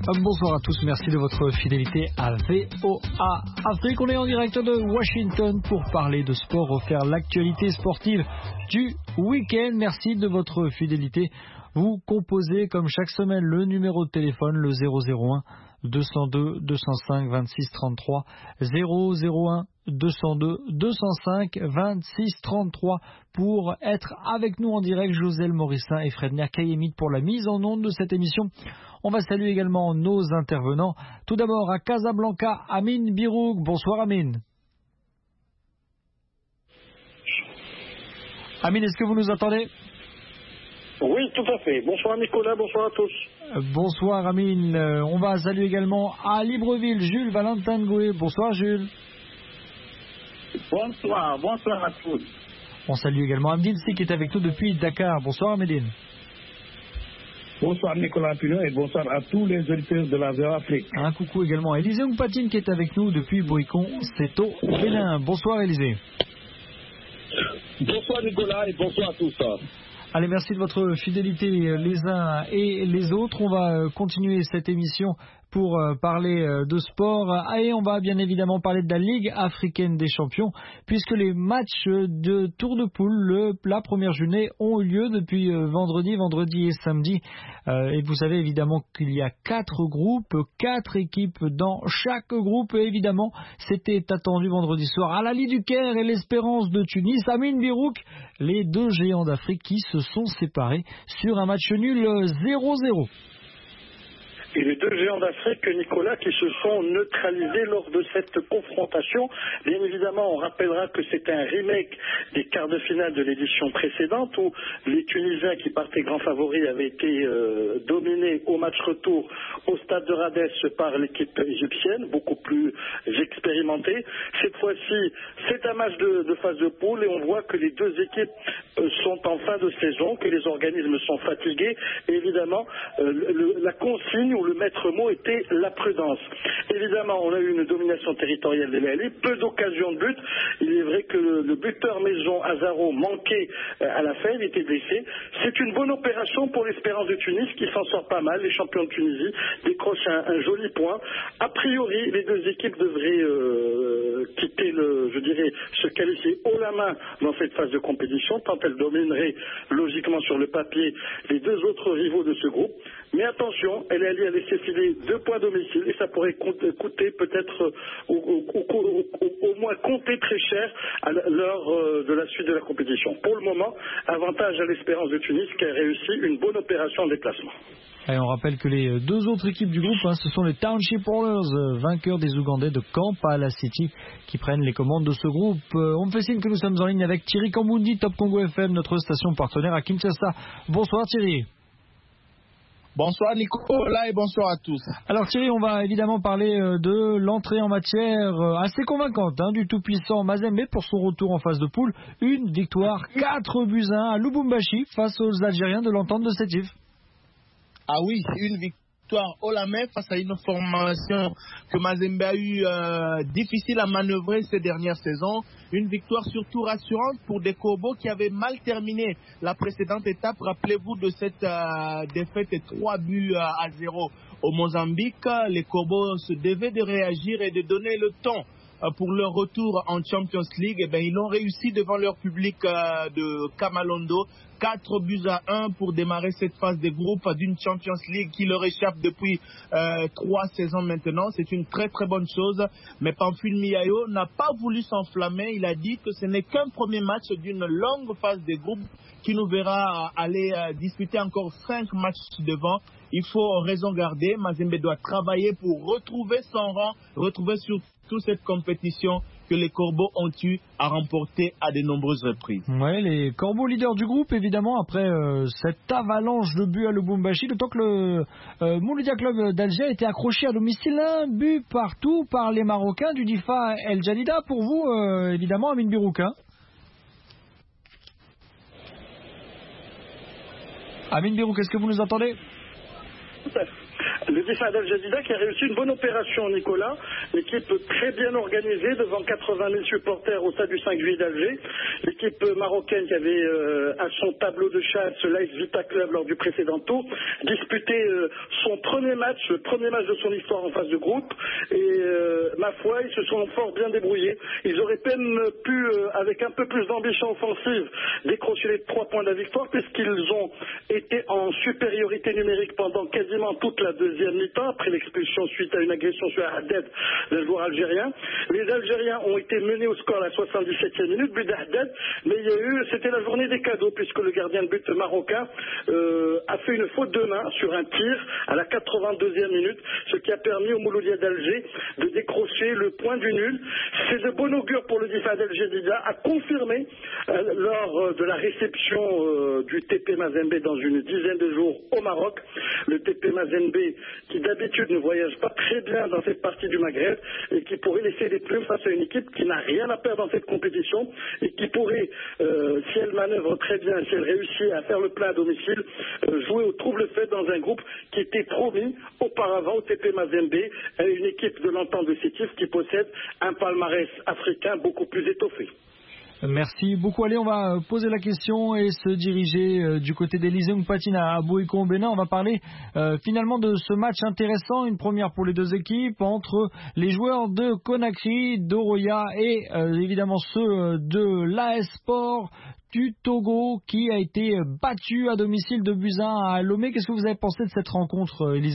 Bonsoir à tous, merci de votre fidélité à VOA Afrique. On est en direct de Washington pour parler de sport, refaire l'actualité sportive du week-end. Merci de votre fidélité. Vous composez comme chaque semaine le numéro de téléphone, le 001 202 205 26 33, 001 202 205 26 33 pour être avec nous en direct. Joselle Morissin et Fredner Kayemit pour la mise en onde de cette émission. On va saluer également nos intervenants. Tout d'abord à Casablanca, Amin Birouk. Bonsoir Amin. Amin, est-ce que vous nous entendez ? Oui, tout à fait. Bonsoir Nicolas, bonsoir à tous. Bonsoir Amin. On va saluer également à Libreville, Jules Valentin Goué. Bonsoir Jules. Bonsoir à tous. On salue également Amdine Si qui est avec nous depuis Dakar. Bonsoir Amdine. Bonsoir Nicolas Pinot et bonsoir à tous les auditeurs de la VOA Afrique. Un coucou également à Élisée Oupatine qui est avec nous depuis Boïcon, c'est au Bénin. Bonsoir Élisée. Bonsoir Nicolas et bonsoir à tous. Allez, merci de votre fidélité les uns et les autres. On va continuer cette émission pour parler de sport. Et on va bien évidemment parler de la Ligue africaine des champions, puisque les matchs de tour de poule, la première journée, ont eu lieu depuis vendredi et samedi. Et vous savez évidemment qu'il y a 4 groupes, 4 équipes dans chaque groupe. Et évidemment, c'était attendu vendredi soir à l'Ali du Caire et l'Espérance de Tunis. Amin Birouk, les 2 géants d'Afrique qui se sont séparés sur un match nul 0-0. Et les 2 géants d'Afrique, Nicolas, qui se sont neutralisés lors de cette confrontation. Bien évidemment, on rappellera que c'était un remake des quarts de finale de l'édition précédente où les Tunisiens qui partaient grands favoris avaient été dominés au match retour au stade de Rades par l'équipe égyptienne, beaucoup plus expérimentée. Cette fois-ci, c'est un match de phase de poule et on voit que les 2 équipes sont en fin de saison, que les organismes sont fatigués. Et évidemment, la consigne le maître mot était la prudence. Évidemment, on a eu une domination territoriale de l'Ali, peu d'occasions de but. Il est vrai que le buteur maison Azaro manquait à la fin, il était blessé. C'est une bonne opération pour l'Espérance de Tunis qui s'en sort pas mal. Les champions de Tunisie décrochent un joli point. A priori, les 2 équipes devraient quitter se qualifier haut la main dans cette phase de compétition, tant elles domineraient logiquement sur le papier les 2 autres rivaux de ce groupe. Mais attention, elle a laissé filer 2 points domicile et ça pourrait coûter peut-être au moins compter très cher à l'heure de la suite de la compétition. Pour le moment, avantage à l'Espérance de Tunis qui a réussi une bonne opération en déplacement. Et on rappelle que les 2 autres équipes du groupe, ce sont les Township Rollers, vainqueurs des Ougandais de Kampala City, qui prennent les commandes de ce groupe. On me fait signe que nous sommes en ligne avec Thierry Kambundi, Top Congo FM, notre station partenaire à Kinshasa. Bonsoir Thierry. Bonsoir Nicolas et bonsoir à tous. Alors Thierry, on va évidemment parler de l'entrée en matière assez convaincante du tout-puissant Mazembe pour son retour en phase de poule. Une victoire 4-1 à Lubumbashi face aux Algériens de l'Entente de Sétif. Ah oui, une victoire haut la main face à une formation que Mazembe a eu difficile à manœuvrer ces dernières saisons. Une victoire surtout rassurante pour des Corbeaux qui avaient mal terminé la précédente étape. Rappelez-vous de cette défaite 3-0 au Mozambique. Les Corbeaux se devaient de réagir et de donner le ton pour leur retour en Champions League. Ils l'ont réussi devant leur public de Kamalondo. 4-1 pour démarrer cette phase de groupe d'une Champions League qui leur échappe depuis 3 saisons maintenant. C'est une très très bonne chose. Mais Pamphile Miayo n'a pas voulu s'enflammer. Il a dit que ce n'est qu'un premier match d'une longue phase de groupe qui nous verra aller disputer encore 5 matchs devant. Il faut raison garder. Mazembe doit travailler pour retrouver son rang, retrouver surtout cette compétition que les Corbeaux ont eu à remporter à de nombreuses reprises. Oui, les Corbeaux leaders du groupe, évidemment, après cette avalanche de buts à Lubumbashi, d'autant que le Mouloudia Club d'Alger a été accroché à domicile, 1 but partout par les Marocains du DIFA El Jalida. Pour vous, évidemment, Amin Birouk. Amin Birouk, est-ce que vous nous entendez ? Le Difad El Jadida qui a réussi une bonne opération, Nicolas. L'équipe très bien organisée devant 80 000 supporters au stade du 5 juillet d'Alger. L'équipe marocaine qui avait à son tableau de chasse l'AS Vita Club lors du précédent tour disputé son premier match, le premier match de son histoire en phase de groupe. Et ma foi, ils se sont fort bien débrouillés. Ils auraient peine pu, avec un peu plus d'ambition offensive, décrocher les 3 points de la victoire puisqu'ils ont été en supériorité numérique pendant quasiment toute la deuxième mi-temps après l'expulsion suite à une agression sur Haddad d'un joueur algérien. Les Algériens ont été menés au score à la 77e minute, but d'Haddad, mais c'était la journée des cadeaux puisque le gardien de but marocain a fait une faute de main sur un tir à la 82e minute, ce qui a permis au Mouloudia d'Alger de décrocher le point du nul. C'est de bon augure pour le Difad El Jadida, à confirmer lors de la réception du TP Mazembe dans une dizaine de jours au Maroc. Le TP Mazembe qui d'habitude ne voyage pas très bien dans cette partie du Maghreb et qui pourrait laisser des plumes face à une équipe qui n'a rien à perdre dans cette compétition et qui pourrait, si elle manœuvre très bien, si elle réussit à faire le plein à domicile, jouer au trouble-fête dans un groupe qui était promis auparavant au TP Mazembe, à une équipe de l'entente de Sétif qui possède un palmarès africain beaucoup plus étoffé. Merci beaucoup. Allez, on va poser la question et se diriger du côté d'Élysée Mpatine à Boéco au Bénin. On va parler finalement de ce match intéressant, une première pour les deux équipes, entre les joueurs de Conakry, d'Oroya et évidemment ceux de l'AS Sport du Togo qui a été battu à domicile de buts 1 à Lomé. Qu'est-ce que vous avez pensé de cette rencontre, Élysée ?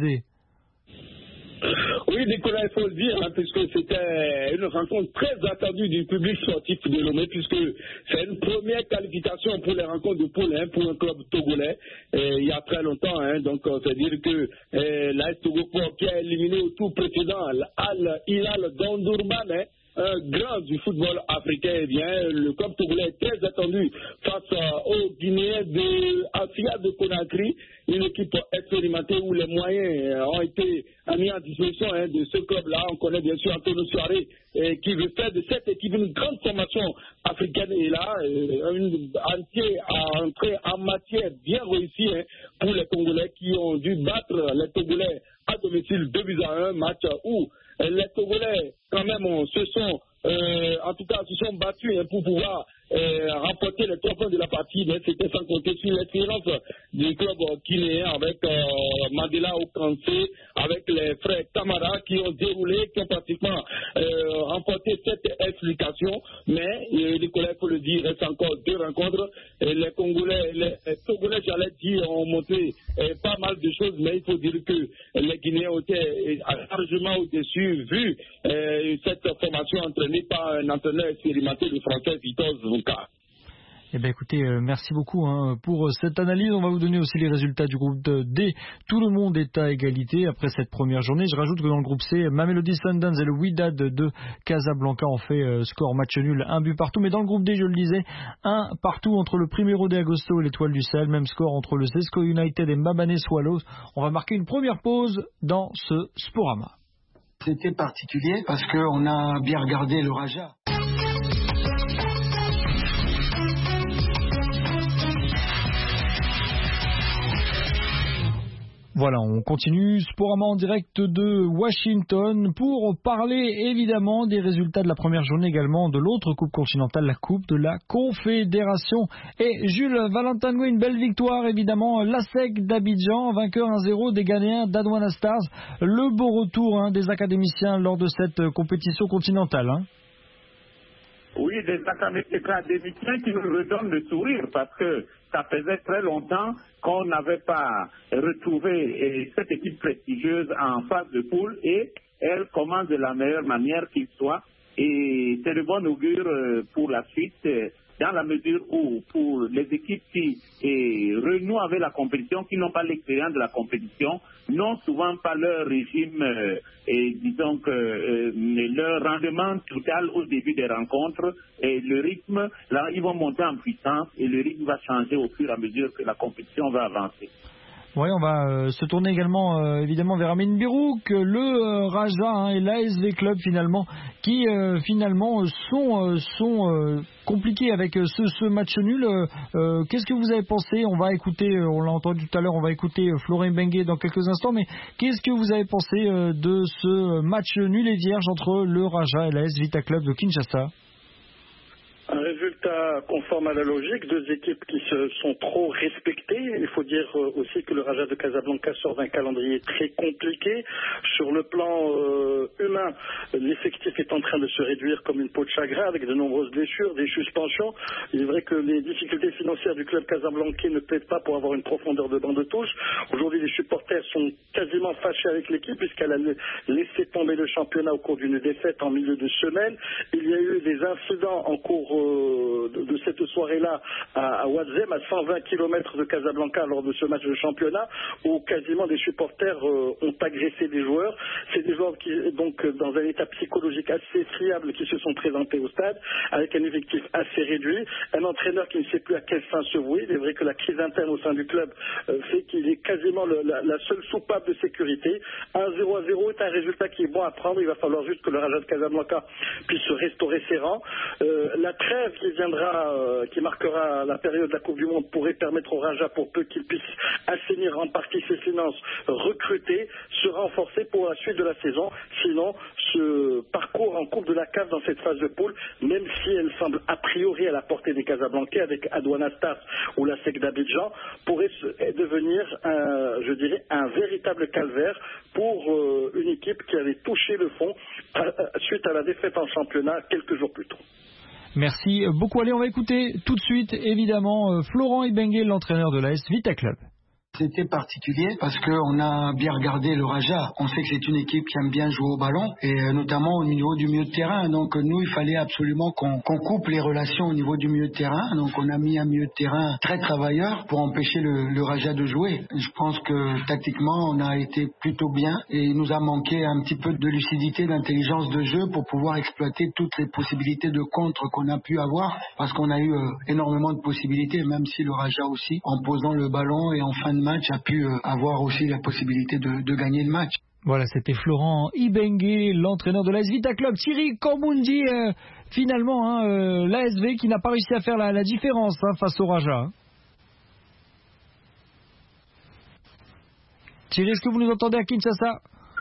Oui, Nicolas, il faut le dire, puisque c'était une rencontre très attendue du public sportif de Lomé, puisque c'est une première qualification pour les rencontres de poule pour un club togolais il y a très longtemps. Donc, c'est-à-dire que l'AS Togo qui a éliminé au tour précédent Al Hilal d'Omdurman, un grand du football africain, eh bien, le club togolais est très attendu face aux Guinéens de Afia de Conakry, une équipe expérimentée où les moyens ont été mis en disposition de ce club-là. On connaît bien sûr Antonio Soiré qui veut faire de cette équipe une grande formation africaine et là, une entrée en matière bien réussie pour les Congolais qui ont dû battre les Togolais à domicile 2-1, match où les Togolais, quand même, se sont battus pour pouvoir remporter les 3 points de la partie, mais c'était sans compter sur l'expérience du club guinéen avec Mandela Okansé, avec les frères Camara qui ont déroulé, qui ont pratiquement remporté cette explication. Mais, Nicolas, il faut le dire, il reste encore 2 rencontres. Et les Togolais, j'allais dire, ont montré pas mal de choses, mais il faut dire que les Guinéens ont été largement au-dessus, vu cette formation entraînée par un entraîneur expérimenté, le français Vitor Zvouka. Eh bien écoutez, merci beaucoup pour cette analyse. On va vous donner aussi les résultats du groupe D. Tout le monde est à égalité après cette première journée. Je rajoute que dans le groupe C, Mamelodi Sundowns et le Wydad de Casablanca ont fait score match nul, 1 but partout. Mais dans le groupe D, je le disais, 1 partout entre le Primeiro de Agosto et l'Étoile du Sahel. Même score entre le Zesco United et Mbabane Swallows. On va marquer une première pause dans ce Sporama. C'était particulier parce qu'on a bien regardé le Raja. Voilà, on continue Sporama en direct de Washington pour parler évidemment des résultats de la première journée, également de l'autre Coupe continentale, la Coupe de la Confédération. Et Jules Valentin, une belle victoire évidemment, l'ASEC d'Abidjan, vainqueur 1-0 des Ghanéens d'Adwana Stars. Le beau retour des académiciens lors de cette compétition continentale. Oui, des académiciens qui nous redonnent le sourire parce que ça faisait très longtemps qu'on n'avait pas retrouvé cette équipe prestigieuse en phase de poule et elle commence de la meilleure manière qu'il soit. Et c'est de bon augure pour la suite, dans la mesure où pour les équipes qui renouent avec la compétition, qui n'ont pas l'expérience de la compétition, n'ont souvent pas leur régime et disons que leur rendement total au début des rencontres et le rythme, là ils vont monter en puissance et le rythme va changer au fur et à mesure que la compétition va avancer. Oui, on va se tourner également évidemment vers Amin Birouk, le Raja et l'ASV Club finalement, qui finalement sont compliqués avec ce match nul. Qu'est-ce que vous avez pensé? On va écouter, on l'a entendu tout à l'heure, on va écouter Florent Bengué dans quelques instants, mais qu'est-ce que vous avez pensé de ce match nul et vierge entre le Raja et l'AS Vita Club de Kinshasa? Un résultat conforme à la logique, deux équipes qui se sont trop respectées. Il faut dire aussi que le Raja de Casablanca sort d'un calendrier très compliqué. Sur le plan humain, l'effectif est en train de se réduire comme une peau de chagrin avec de nombreuses blessures, des suspensions. Il est vrai que les difficultés financières du club casablancais ne plaident pas pour avoir une profondeur de banc de touche. Aujourd'hui, les supporters sont quasiment fâchés avec l'équipe puisqu'elle a laissé tomber le championnat au cours d'une défaite en milieu de semaine. Il y a eu des incidents en cours de cette soirée-là à Ouadzem, à 120 km de Casablanca lors de ce match de championnat, où quasiment des supporters ont agressé des joueurs. C'est des joueurs qui, donc, dans un état psychologique assez friable, qui se sont présentés au stade, avec un effectif assez réduit, un entraîneur qui ne sait plus à quelle fin se vouer. Il est vrai que la crise interne au sein du club fait qu'il est quasiment la seule soupape de sécurité. 1-0 est un résultat qui est bon à prendre. Il va falloir juste que le Raja de Casablanca puisse restaurer ses rangs. La trêve qui marquera la période de la Coupe du Monde pourrait permettre au Raja, pour peu qu'il puisse assainir en partie ses finances, recruter, se renforcer pour la suite de la saison. Sinon, ce parcours en Coupe de la CAF dans cette phase de poule, même si elle semble a priori à la portée des Casablancais avec Adouana Stars ou la SEC d'Abidjan, pourrait devenir un véritable calvaire pour une équipe qui avait touché le fond suite à la défaite en championnat quelques jours plus tôt. Merci beaucoup. Allez, on va écouter tout de suite, évidemment, Florent Ibengue, l'entraîneur de l'AS Vita Club. C'était particulier parce qu'on a bien regardé le Raja. On sait que c'est une équipe qui aime bien jouer au ballon et notamment au niveau du milieu de terrain. Donc nous, il fallait absolument qu'on coupe les relations au niveau du milieu de terrain. Donc on a mis un milieu de terrain très travailleur pour empêcher le Raja de jouer. Je pense que tactiquement, on a été plutôt bien et il nous a manqué un petit peu de lucidité, d'intelligence de jeu pour pouvoir exploiter toutes les possibilités de contre qu'on a pu avoir parce qu'on a eu énormément de possibilités, même si le Raja aussi, en posant le ballon et en fin de match, a pu avoir aussi la possibilité de gagner le match. Voilà, c'était Florent Ibengue, l'entraîneur de l'AS Vita Club. Thierry Kambundi, finalement, l'ASV qui n'a pas réussi à faire la différence face au Raja. Thierry, est-ce que vous nous entendez à Kinshasa?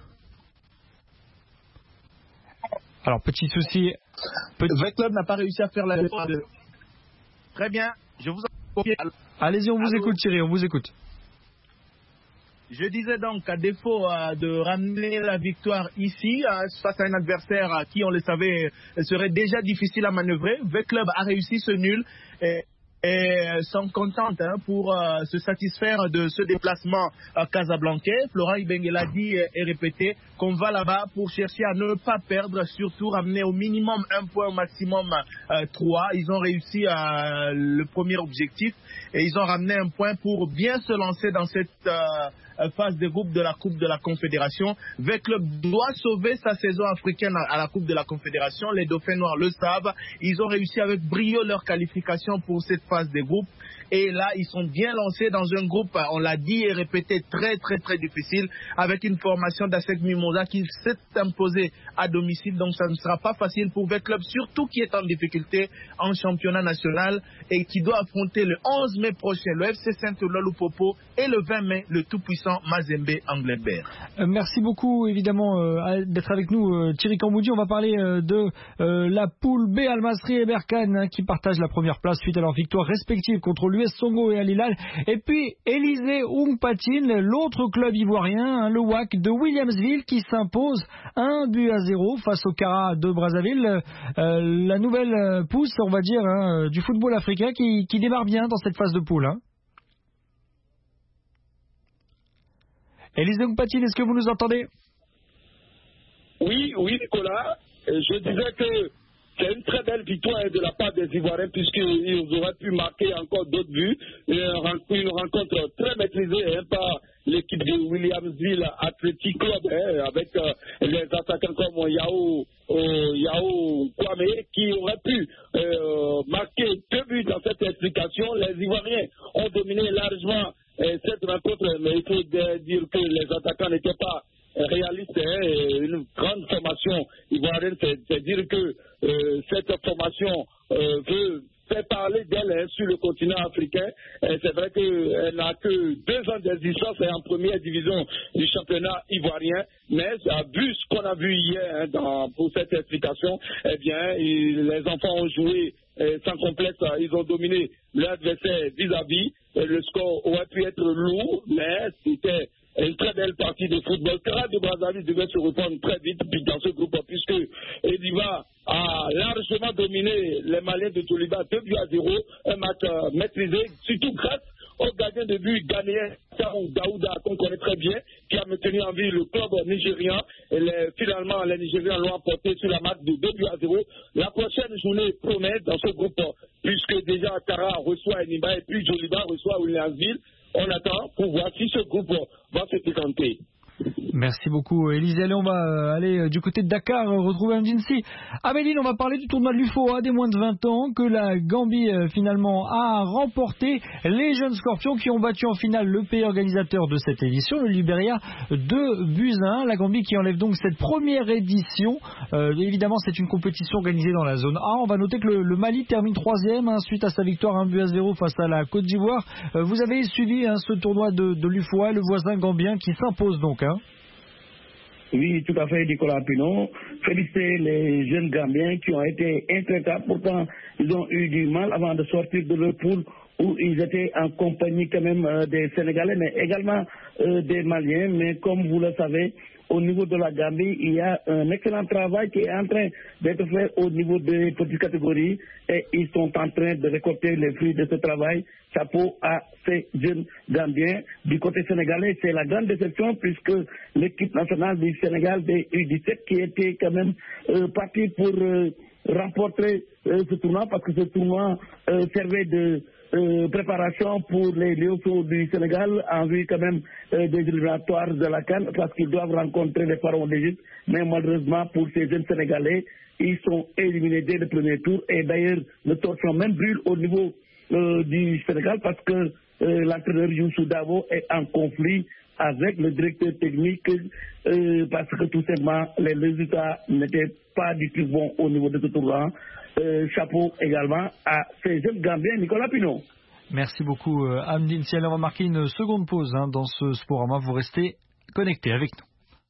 Alors, petit souci. Le club n'a pas réussi à faire la différence. Très bien, je vous en prie. Allez-y, on vous écoute, Thierry, on vous écoute. Je disais donc, à défaut de ramener la victoire ici, face à un adversaire qui, on le savait, serait déjà difficile à manœuvrer, le club a réussi ce nul et sont contentes pour se satisfaire de ce déplacement casablancais. Florent Ibengue l'a dit et répété qu'on va là-bas pour chercher à ne pas perdre, surtout ramener au minimum un point, au maximum 3. Ils ont réussi le premier objectif et ils ont ramené un point pour bien se lancer dans cette phase de groupe de la Coupe de la Confédération. Le club doit sauver sa saison africaine à la Coupe de la Confédération. Les Dauphins Noirs le savent. Ils ont réussi avec brio leur qualification pour cette phase de groupe. Et là, ils sont bien lancés dans un groupe, on l'a dit et répété, très très très difficile, avec une formation d'ASEC Mimosa qui s'est imposée à domicile. Donc ça ne sera pas facile pour le club, surtout qui est en difficulté en championnat national et qui doit affronter le 11 mai prochain le FC Saint-Oula-Lupopo et le 20 mai le tout-puissant Mazembe Anglebert. Merci beaucoup évidemment d'être avec nous, Thierry Kamboudi. On va parler de la poule B, Al Masry et Berkane qui partagent la première place suite à leur victoire respective contre l'US Songo et Al Hilal. Et puis Élysée Oungpatine, l'autre club ivoirien, le WAC de Williamsville qui s'impose 1-0 face au Cara de Brazzaville. La nouvelle pousse, on va dire, du football africain qui démarre bien dans cette phase de poule. Élysée Oungpatine, est-ce que vous nous entendez? Oui, Nicolas. Je disais que c'est une très belle victoire de la part des Ivoiriens puisqu'ils auraient pu marquer encore d'autres buts. Une rencontre très maîtrisée par l'équipe de Williamsville Athletic Club avec les attaquants comme Yao Kwame qui auraient pu marquer 2 buts dans cette explication. Les Ivoiriens ont dominé largement cette rencontre, mais il faut dire que les attaquants n'étaient pas réalistes. Une grande formation ivoirienne, c'est dire que cette formation veut faire parler d'elle sur le continent africain. C'est vrai qu'elle n'a que 2 ans d'existence en première division du championnat ivoirien, mais vu ce qu'on a vu hier pour cette explication, eh bien, les enfants ont joué sans complexe, ils ont dominé leur adversaire vis-à-vis. Le score aurait pu être lourd, mais c'était une très belle partie de football. Kara de Brazzaville devait se reprendre très vite dans ce groupe, puisque Ediva a largement dominé les Maliens de Toliba 2-0, un match maîtrisé, surtout grâce au gardien de but ghanéen Daouda, qu'on connaît très bien, qui a maintenu en vie le club nigérian. Et finalement, les Nigériens l'ont emporté sur la marque de 2-0. La prochaine journée promet dans ce groupe, puisque déjà Kara reçoit Eniba et puis Joliba reçoit Williamsville. On attend pour voir si ce groupe va se présenter. Merci beaucoup, Élise. Allez, on va aller du côté de Dakar, retrouver Mdinsi. Améline, on va parler du tournoi de l'UFOA des moins de 20 ans que la Gambie finalement a remporté. Les jeunes Scorpions qui ont battu en finale le pays organisateur de cette édition, le Libéria, 2-1. La Gambie qui enlève donc cette première édition. Évidemment, c'est une compétition organisée dans la zone A. On va noter que le Mali termine 3e suite à sa victoire 1-0 face à la Côte d'Ivoire. Vous avez suivi ce tournoi de l'UFOA, le voisin gambien qui s'impose donc. Oui, tout à fait, Nicolas Pinon. Féliciter les jeunes Gambiens qui ont été intraitables. Pourtant, ils ont eu du mal avant de sortir de leur poule où ils étaient en compagnie quand même des Sénégalais, mais également des Maliens. Mais comme vous le savez, au niveau de la Gambie, il y a un excellent travail qui est en train d'être fait au niveau des petites catégories et ils sont en train de récolter les fruits de ce travail. Chapeau à ces jeunes Gambiens. Du côté sénégalais, c'est la grande déception puisque l'équipe nationale du Sénégal des U17 qui était quand même partie pour remporter ce tournoi parce que ce tournoi servait de préparation pour les Lionceaux du Sénégal en vue quand même des éliminatoires de la CAN parce qu'ils doivent rencontrer les Pharaons d'Égypte. Mais malheureusement pour ces jeunes Sénégalais, ils sont éliminés dès le premier tour et d'ailleurs le torchon même brûle au niveau du Sénégal parce que l'entraîneur Youssou Dabo est en conflit avec le directeur technique parce que tout simplement les résultats n'étaient pas du tout bons au niveau de ce tournoi. Chapeau également à ces jeunes Gambiens, Nicolas Pinon. Merci beaucoup, Amdine. Si on va marquer une seconde pause dans ce Sporama, vous restez connectés avec nous.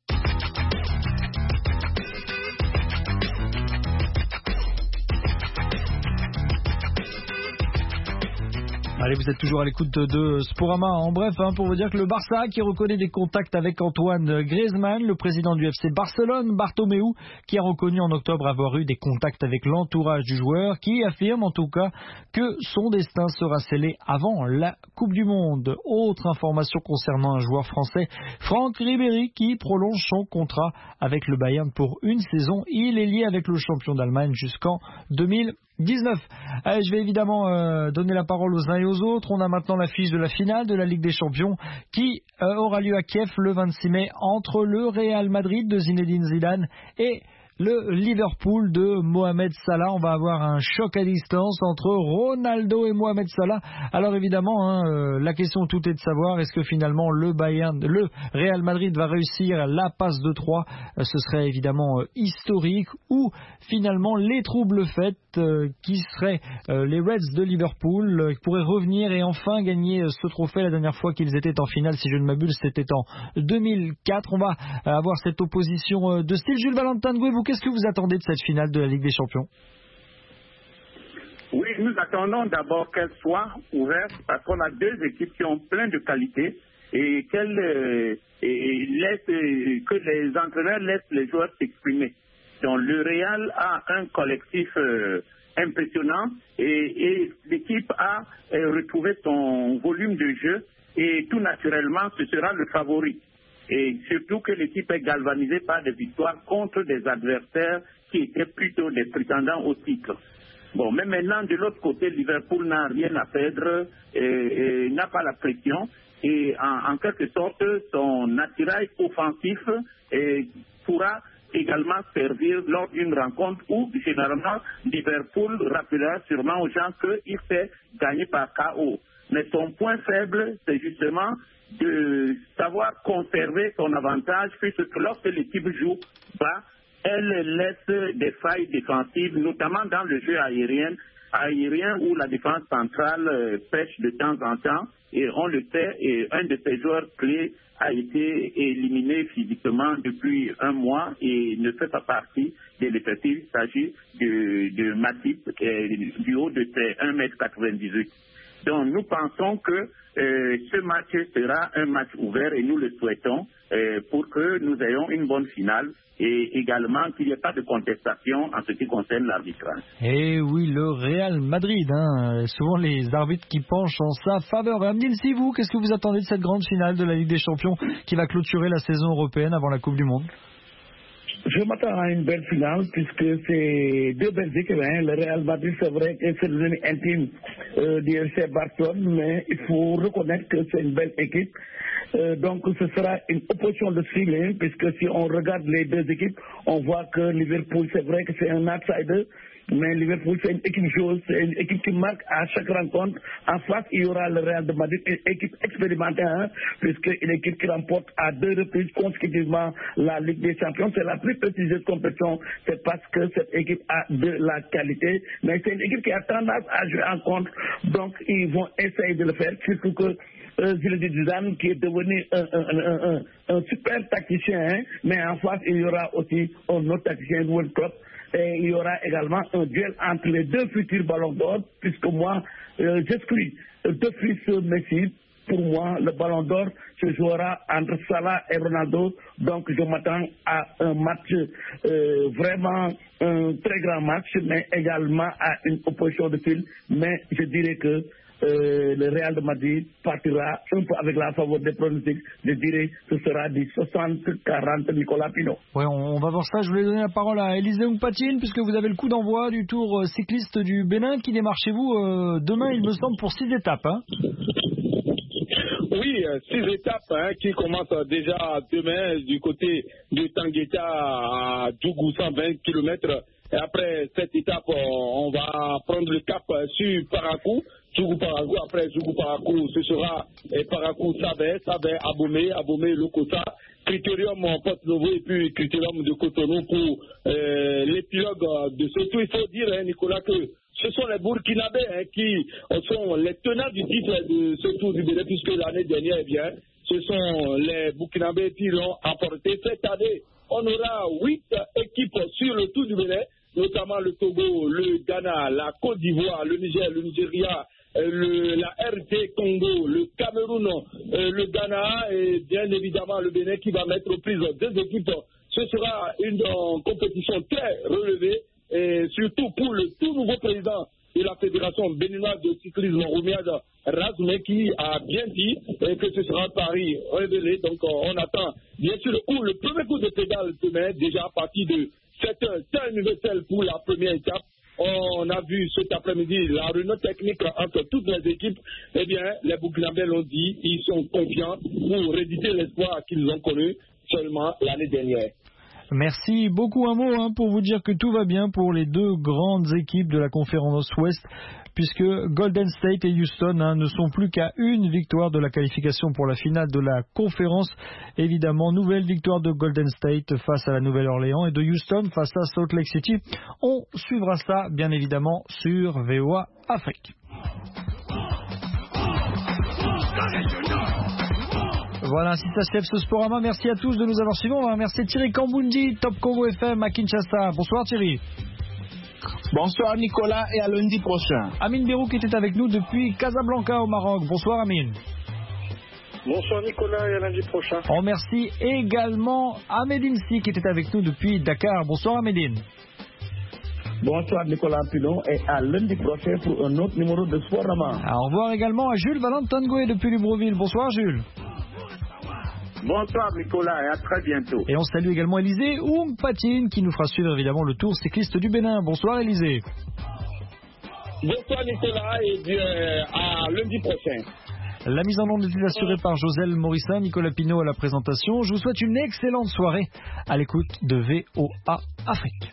Allez, vous êtes toujours à l'écoute de Sporama. En bref, pour vous dire que le Barça qui reconnaît des contacts avec Antoine Griezmann, le président du FC Barcelone, Bartomeu, qui a reconnu en octobre avoir eu des contacts avec l'entourage du joueur, qui affirme en tout cas que son destin sera scellé avant la Coupe du Monde. Autre information concernant un joueur français, Franck Ribéry, qui prolonge son contrat avec le Bayern pour une saison. Il est lié avec le champion d'Allemagne jusqu'en 2019. Allez, je vais évidemment donner la parole aux uns et aux autres. On a maintenant l'affiche de la finale de la Ligue des Champions qui aura lieu à Kiev le 26 mai entre le Real Madrid de Zinedine Zidane et le Liverpool de Mohamed Salah. On va avoir un choc à distance entre Ronaldo et Mohamed Salah. Alors évidemment, la question tout est de savoir, est-ce que finalement le Real Madrid va réussir la passe de 3? Ce serait évidemment historique. Ou finalement les troubles faits qui seraient les Reds de Liverpool qui pourraient revenir et enfin gagner ce trophée. La dernière fois qu'ils étaient en finale, si je ne m'abuse, c'était en 2004. On va avoir cette opposition de style. Jules Valentin de Gouet, qu'est-ce que vous attendez de cette finale de la Ligue des Champions? Oui, nous attendons d'abord qu'elle soit ouverte parce qu'on a deux équipes qui ont plein de qualités et que les entraîneurs laissent les joueurs s'exprimer. Donc le Real a un collectif impressionnant et l'équipe a retrouvé son volume de jeu et tout naturellement ce sera le favori. Et surtout que l'équipe est galvanisée par des victoires contre des adversaires qui étaient plutôt des prétendants au titre. Bon, mais maintenant, de l'autre côté, Liverpool n'a rien à perdre et n'a pas la pression. Et en quelque sorte, son attirail offensif pourra également servir lors d'une rencontre où, généralement, Liverpool rappellera sûrement aux gens qu'il fait gagner par KO. Mais son point faible, c'est justement de savoir conserver son avantage, puisque lorsque l'équipe joue bas, elle laisse des failles défensives, notamment dans le jeu aérien où la défense centrale pêche de temps en temps, et on le sait, et un de ses joueurs clés a été éliminé physiquement depuis un mois et ne fait pas partie de l'effectif. Il s'agit de Matip, du haut de ses 1m98. Donc nous pensons que ce match sera un match ouvert et nous le souhaitons pour que nous ayons une bonne finale et également qu'il n'y ait pas de contestation en ce qui concerne l'arbitrage. Et oui, le Real Madrid, souvent les arbitres qui penchent en sa faveur. Amine, si vous, qu'est-ce que vous attendez de cette grande finale de la Ligue des Champions qui va clôturer la saison européenne avant la Coupe du Monde? Je m'attends à une belle finale puisque c'est deux belles équipes. Le Real Madrid, c'est vrai que c'est devenu intime du FC Barcelone, mais il faut reconnaître que c'est une belle équipe. Donc ce sera une opposition de style, puisque si on regarde les deux équipes, on voit que Liverpool, c'est vrai que c'est un outsider, mais Liverpool, c'est une équipe joueuse, c'est une équipe qui marque à chaque rencontre. En face, il y aura le Real de Madrid, une équipe expérimentée, puisque une équipe qui remporte à 2 reprises consécutivement la Ligue des Champions. C'est la plus prestigieuse compétition, c'est parce que cette équipe a de la qualité, mais c'est une équipe qui a tendance à jouer en contre, donc ils vont essayer de le faire, surtout que Zinedine Zidane qui est devenu un super tacticien, mais en face, il y aura aussi un autre tacticien, World Cup. Et il y aura également un duel entre les deux futurs ballons d'or, puisque moi, j'exclus deux fils Messi. Pour moi, le ballon d'or se jouera entre Salah et Ronaldo. Donc, je m'attends à un match, vraiment un très grand match, mais également à une opposition de style. Mais je dirais que le Real de Madrid partira un peu avec la faveur des pronostics. Je dirais que ce sera du 60-40 Nicolas Pinot. Oui, on va voir ça. Je voulais donner la parole à Élisée Mpatine, puisque vous avez le coup d'envoi du Tour cycliste du Bénin qui démarre chez vous demain, il me semble, pour 6 étapes. Oui, 6 étapes qui commencent déjà demain du côté de Tangueta à Djougou, 120 km. Et après cette étape, on va prendre le cap sur Parakou. Djougou-Parakou, après Djougou-Parakou, ce sera Parakou-Sabé, Abomey, Lokossa, Critérium Porte-Novo et puis Critérium de Cotonou pour l'épilogue de ce tour. Il faut dire, Nicolas, que ce sont les Burkinabés qui sont les tenants du titre de ce tour du Bénin, puisque l'année dernière, ce sont les Burkinabés qui l'ont apporté. Cette année, on aura 8 équipes sur le tour du Bénin, notamment le Togo, le Ghana, la Côte d'Ivoire, le Niger, le Nigeria, la RT Congo, le Cameroun, le Ghana et bien évidemment le Bénin qui va mettre aux prises 2 équipes. Ce sera une compétition très relevée et surtout pour le tout nouveau président de la Fédération béninoise de cyclisme, Roumiad Razmé, qui a bien dit que ce sera Paris révélé. Donc on attend bien sûr le premier coup de pédale demain, déjà à partir de 7h, temps universel pour la première étape. On a vu cet après-midi la réunion technique entre toutes les équipes. Eh bien, les Burkinabés l'ont dit, ils sont confiants pour rééditer l'espoir qu'ils ont connu seulement l'année dernière. Merci beaucoup. Un mot pour vous dire que tout va bien pour les 2 grandes équipes de la conférence Ouest, puisque Golden State et Houston ne sont plus qu'à une victoire de la qualification pour la finale de la conférence. Évidemment, nouvelle victoire de Golden State face à la Nouvelle-Orléans et de Houston face à Salt Lake City. On suivra ça, bien évidemment, sur VOA Afrique. Voilà, ainsi s'achève ce Sporama. Merci à tous de nous avoir suivis. On va remercier Thierry Kambundi, Top Congo FM à Kinshasa. Bonsoir Thierry. Bonsoir Nicolas et à lundi prochain. Amine Birou qui était avec nous depuis Casablanca au Maroc. Bonsoir Amine. Bonsoir Nicolas et à lundi prochain. On remercie également Ahmedine Si qui était avec nous depuis Dakar. Bonsoir Ahmedine. Bonsoir Nicolas Pilon et à lundi prochain pour un autre numéro de Sporama. Au revoir également à Jules Valentin Goué depuis Libreville. Bonsoir Jules. Bonsoir Nicolas et à très bientôt. Et on salue également Élisée Mpatine qui nous fera suivre évidemment le Tour cycliste du Bénin. Bonsoir Élisée. Bonsoir Nicolas et bien à lundi prochain. La mise en onde est assurée par Joselle Morissin, Nicolas Pinot à la présentation. Je vous souhaite une excellente soirée à l'écoute de VOA Afrique.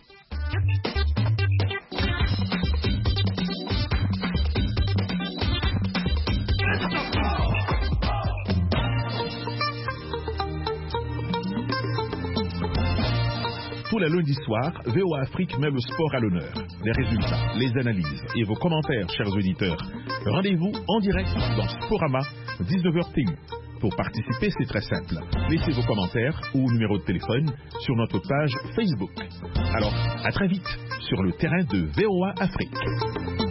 Tous les lundis soirs, VOA Afrique met le sport à l'honneur. Les résultats, les analyses et vos commentaires, chers auditeurs. Rendez-vous en direct dans Sporama, 19h TU. Pour participer, c'est très simple. Laissez vos commentaires ou numéro de téléphone sur notre page Facebook. Alors, à très vite sur le terrain de VOA Afrique.